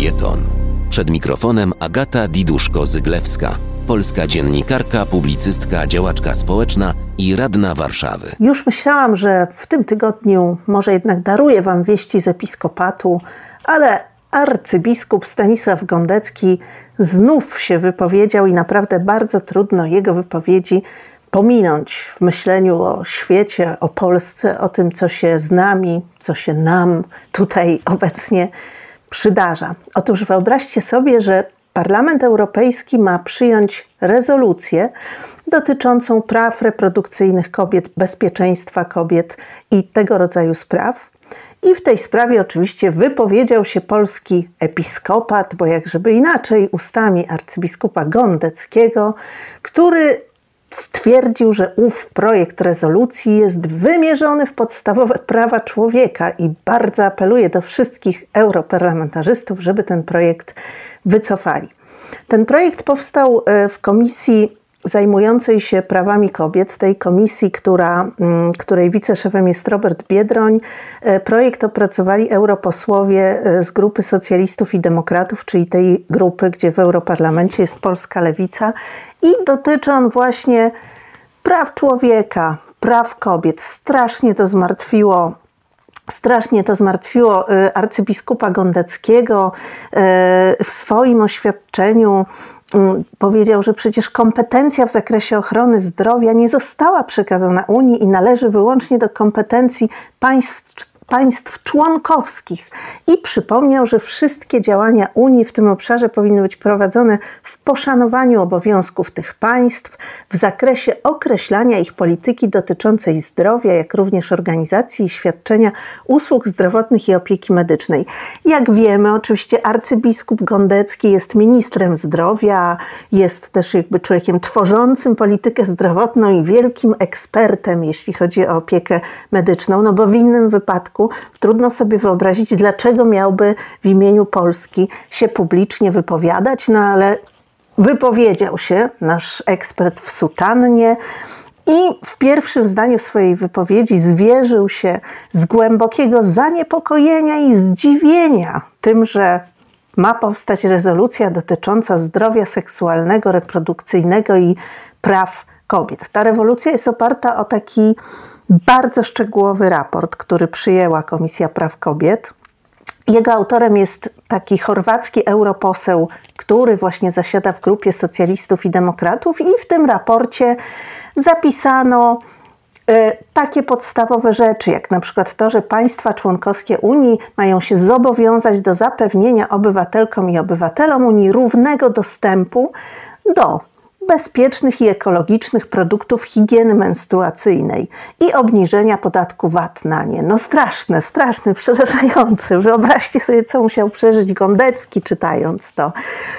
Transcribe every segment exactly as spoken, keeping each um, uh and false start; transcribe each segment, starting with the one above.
Felieton. Przed mikrofonem Agata Diduszko-Zyglewska, polska dziennikarka, publicystka, działaczka społeczna i radna Warszawy. Już myślałam, że w tym tygodniu może jednak daruję wam wieści z episkopatu, ale arcybiskup Stanisław Gondecki znów się wypowiedział i naprawdę bardzo trudno jego wypowiedzi pominąć w myśleniu o świecie, o Polsce, o tym, co się z nami, co się nam tutaj obecnie przydarza. Otóż wyobraźcie sobie, że Parlament Europejski ma przyjąć rezolucję dotyczącą praw reprodukcyjnych kobiet, bezpieczeństwa kobiet i tego rodzaju spraw. I w tej sprawie oczywiście wypowiedział się polski episkopat, bo jakżeby inaczej, ustami arcybiskupa Gondeckiego, który stwierdził, że ów projekt rezolucji jest wymierzony w podstawowe prawa człowieka i bardzo apeluje do wszystkich europarlamentarzystów, żeby ten projekt wycofali. Ten projekt powstał w komisji zajmującej się prawami kobiet, tej komisji, która, której wiceszefem jest Robert Biedroń. Projekt opracowali europosłowie z grupy socjalistów i demokratów, czyli tej grupy, gdzie w Europarlamencie jest Polska Lewica, i dotyczy on właśnie praw człowieka, praw kobiet. Strasznie to zmartwiło Strasznie to zmartwiło arcybiskupa Gondeckiego. W swoim oświadczeniu powiedział, że przecież kompetencja w zakresie ochrony zdrowia nie została przekazana Unii i należy wyłącznie do kompetencji państw, państw członkowskich. I przypomniał, że wszystkie działania Unii w tym obszarze powinny być prowadzone w poszanowaniu obowiązków tych państw, w zakresie określania ich polityki dotyczącej zdrowia, jak również organizacji i świadczenia usług zdrowotnych i opieki medycznej. Jak wiemy, oczywiście arcybiskup Gondecki jest ministrem zdrowia, jest też jakby człowiekiem tworzącym politykę zdrowotną i wielkim ekspertem, jeśli chodzi o opiekę medyczną, no bo w innym wypadku trudno sobie wyobrazić, dlaczego miałby w imieniu Polski się publicznie wypowiadać, no ale wypowiedział się nasz ekspert w sutannie i w pierwszym zdaniu swojej wypowiedzi zwierzył się z głębokiego zaniepokojenia i zdziwienia tym, że ma powstać rezolucja dotycząca zdrowia seksualnego, reprodukcyjnego i praw kobiet. Ta rezolucja jest oparta o taki bardzo szczegółowy raport, który przyjęła Komisja Praw Kobiet. Jego autorem jest taki chorwacki europoseł, który właśnie zasiada w grupie socjalistów i demokratów, i w tym raporcie zapisano takie podstawowe rzeczy, jak na przykład to, że państwa członkowskie Unii mają się zobowiązać do zapewnienia obywatelkom i obywatelom Unii równego dostępu do bezpiecznych i ekologicznych produktów higieny menstruacyjnej i obniżenia podatku V A T na nie. No straszne, straszne, przerażające. Wyobraźcie sobie, co musiał przeżyć Gondecki, czytając to.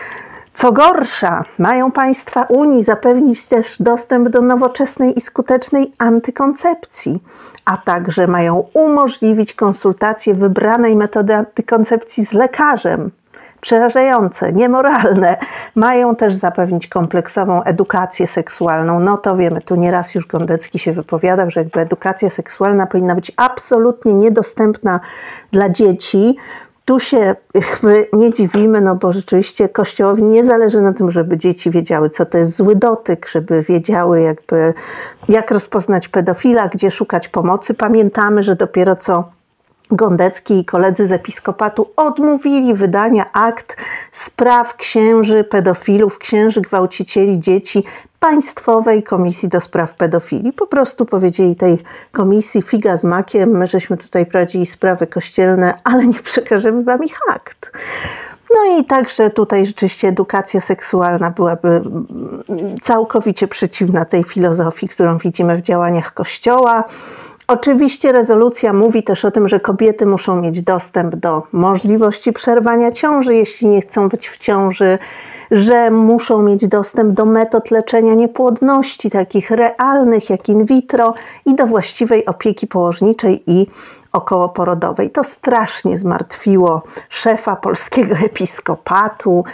Co gorsza, mają państwa Unii zapewnić też dostęp do nowoczesnej i skutecznej antykoncepcji, a także mają umożliwić konsultację wybranej metody antykoncepcji z lekarzem. Przerażające, niemoralne. Mają też zapewnić kompleksową edukację seksualną. No to wiemy, tu nieraz już Gondecki się wypowiadał, że jakby edukacja seksualna powinna być absolutnie niedostępna dla dzieci. Tu się jakby nie dziwimy, no bo rzeczywiście Kościołowi nie zależy na tym, żeby dzieci wiedziały, co to jest zły dotyk, żeby wiedziały jakby, jak rozpoznać pedofila, gdzie szukać pomocy. Pamiętamy, że dopiero co Gondecki i koledzy z episkopatu odmówili wydania akt spraw księży pedofilów, księży gwałcicieli dzieci Państwowej Komisji do Spraw Pedofilii. Po prostu powiedzieli tej komisji figa z makiem, my żeśmy tutaj prowadzili sprawy kościelne, ale nie przekażemy wam ich akt. No i także tutaj rzeczywiście edukacja seksualna byłaby całkowicie przeciwna tej filozofii, którą widzimy w działaniach Kościoła. Oczywiście rezolucja mówi też o tym, że kobiety muszą mieć dostęp do możliwości przerwania ciąży, jeśli nie chcą być w ciąży, że muszą mieć dostęp do metod leczenia niepłodności, takich realnych jak in vitro, i do właściwej opieki położniczej i okołoporodowej. To strasznie zmartwiło szefa polskiego episkopatu.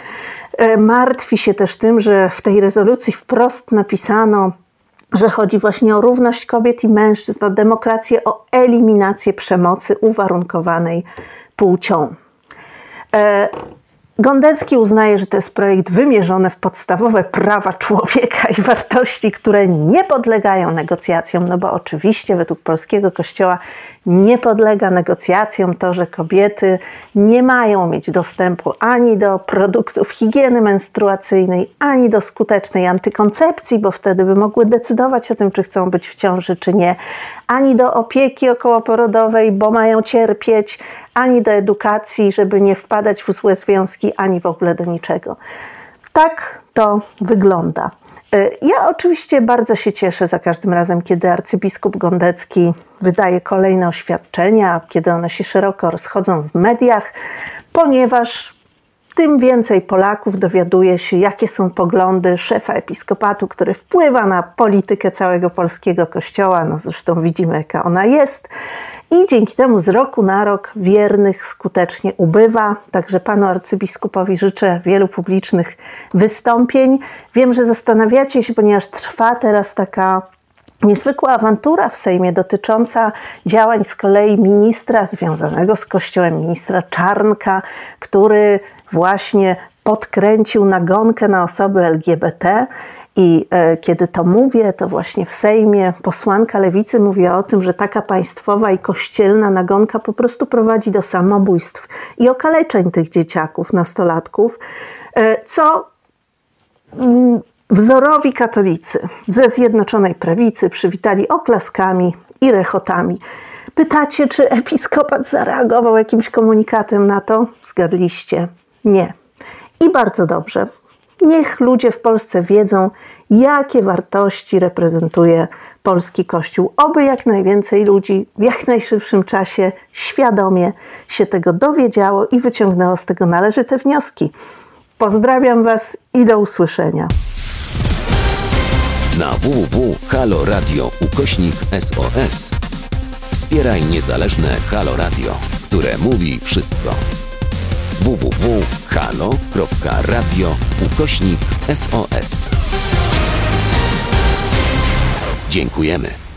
Martwi się też tym, że w tej rezolucji wprost napisano, że chodzi właśnie o równość kobiet i mężczyzn, o demokrację, o eliminację przemocy uwarunkowanej płcią. Gondecki uznaje, że to jest projekt wymierzony w podstawowe prawa człowieka i wartości, które nie podlegają negocjacjom, no bo oczywiście według polskiego kościoła nie podlega negocjacjom to, że kobiety nie mają mieć dostępu ani do produktów higieny menstruacyjnej, ani do skutecznej antykoncepcji, bo wtedy by mogły decydować o tym, czy chcą być w ciąży, czy nie, ani do opieki okołoporodowej, bo mają cierpieć, ani do edukacji, żeby nie wpadać w złe związki, ani w ogóle do niczego. Tak to wygląda. Ja oczywiście bardzo się cieszę za każdym razem, kiedy arcybiskup Gondecki wydaje kolejne oświadczenia, kiedy one się szeroko rozchodzą w mediach, ponieważ tym więcej Polaków dowiaduje się, jakie są poglądy szefa episkopatu, który wpływa na politykę całego polskiego kościoła. No zresztą widzimy, jaka ona jest. I dzięki temu z roku na rok wiernych skutecznie ubywa. Także panu arcybiskupowi życzę wielu publicznych wystąpień. Wiem, że zastanawiacie się, ponieważ trwa teraz taka niezwykła awantura w Sejmie dotycząca działań z kolei ministra związanego z Kościołem, ministra Czarnka, który właśnie podkręcił nagonkę na osoby L G B T. I e, kiedy to mówię, to właśnie w Sejmie posłanka Lewicy mówi o tym, że taka państwowa i kościelna nagonka po prostu prowadzi do samobójstw i okaleczeń tych dzieciaków, nastolatków, e, co mm, wzorowi katolicy ze Zjednoczonej Prawicy przywitali oklaskami i rechotami. Pytacie, czy episkopat zareagował jakimś komunikatem na to? Zgadliście. Nie. I bardzo dobrze. Niech ludzie w Polsce wiedzą, jakie wartości reprezentuje polski Kościół. Oby jak najwięcej ludzi w jak najszybszym czasie świadomie się tego dowiedziało i wyciągnęło z tego należyte wnioski. Pozdrawiam Was i do usłyszenia. Na w w w kropka halo radio ukośnik S O S wspieraj niezależne Halo Radio, które mówi wszystko. w w w kropka halo kropka radio ukośnik S O S. Dziękujemy.